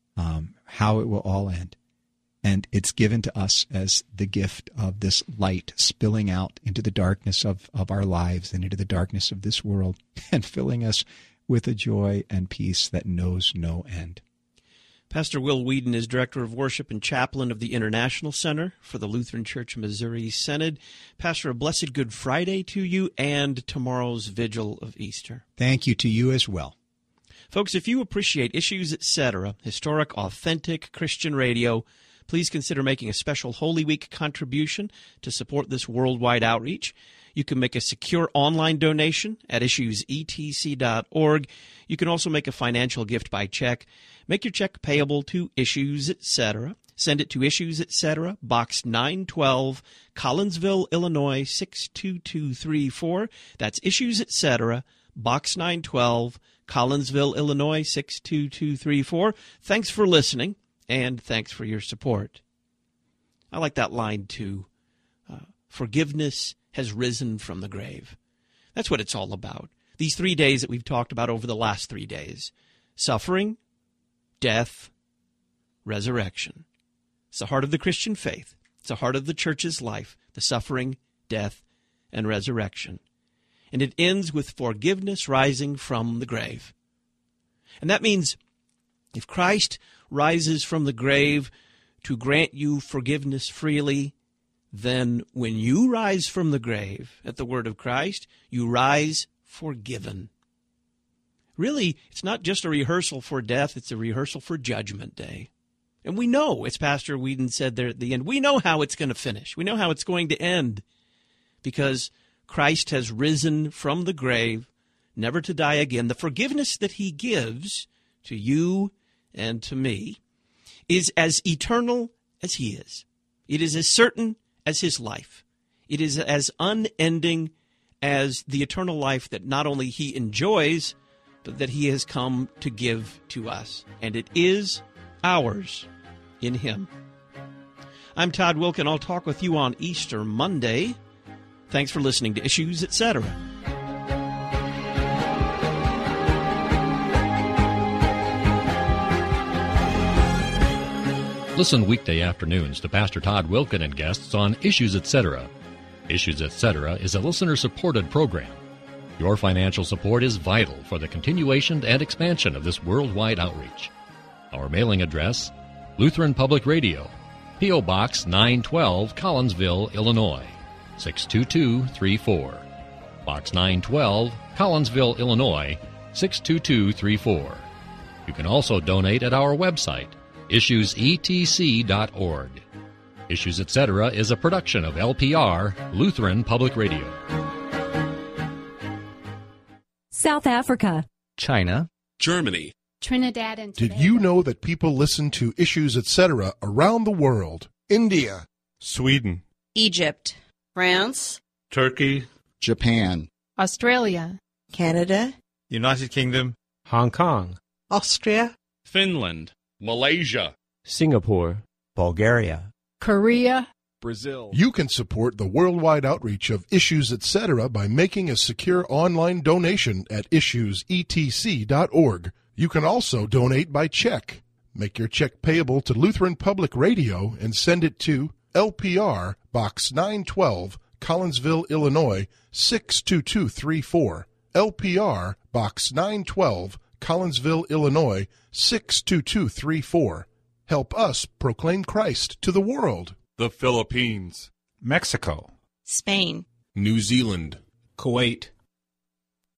how it will all end. And it's given to us as the gift of this light spilling out into the darkness of our lives and into the darkness of this world, and filling us with a joy and peace that knows no end. Pastor Will Whedon is Director of Worship and Chaplain of the International Center for the Lutheran Church Missouri Synod. Pastor, a blessed Good Friday to you and tomorrow's Vigil of Easter. Thank you to you as well. Folks, if you appreciate Issues, Etc., historic, authentic Christian radio, please consider making a special Holy Week contribution to support this worldwide outreach. You can make a secure online donation at issuesetc.org. You can also make a financial gift by check. Make your check payable to Issues, Etc. Send it to Issues, Etc., Box 912, Collinsville, Illinois, 62234. That's Issues, Etc., Box 912, Collinsville, Illinois, 62234. Thanks for listening, and thanks for your support. I like that line, too. Forgiveness has risen from the grave. That's what it's all about. These 3 days that we've talked about over the last 3 days. Suffering, death, resurrection. It's the heart of the Christian faith. It's the heart of the church's life, the suffering, death, and resurrection. and it ends with forgiveness rising from the grave. And that means if Christ rises from the grave to grant you forgiveness freely, then when you rise from the grave at the word of Christ, you rise forgiven. Really, it's not just a rehearsal for death, it's a rehearsal for Judgment Day. And we know, as Pastor Whedon said there at the end, we know how it's going to finish. We know how it's going to end because Christ has risen from the grave, never to die again. The forgiveness that he gives to you and to me is as eternal as he is. It is as certain as his life. It is as unending as the eternal life that not only he enjoys, but that he has come to give to us. And it is ours in him. I'm Todd Wilken. I'll talk with you on Easter Monday. Thanks for listening to Issues, Etc. Listen weekday afternoons to Pastor Todd Wilken and guests on Issues, Etc. Issues, Etc. is a listener-supported program. Your financial support is vital for the continuation and expansion of this worldwide outreach. Our mailing address, Lutheran Public Radio, P.O. Box 912, Collinsville, Illinois, 62234. Box 912, Collinsville, Illinois, 62234. You can also donate at our website, issuesetc.org. Issues, Etc. is a production of LPR, Lutheran Public Radio. South Africa, China, Germany, Trinidad and Tobago. Did you know that people listen to Issues, Etc. around the world? India, Sweden, Egypt, France, Turkey, Japan, Australia, Canada, United Kingdom, Hong Kong, Austria, Finland, Malaysia, Singapore, Bulgaria, Korea, Brazil. You can support the worldwide outreach of Issues, Etc. by making a secure online donation at issuesetc.org. You can also donate by check. Make your check payable to Lutheran Public Radio and send it to LPR, Box 912, Collinsville, Illinois, 62234. LPR, Box 912, Collinsville, Illinois, 62234. Help us proclaim Christ to the world. The Philippines, Mexico, Spain, New Zealand, Kuwait,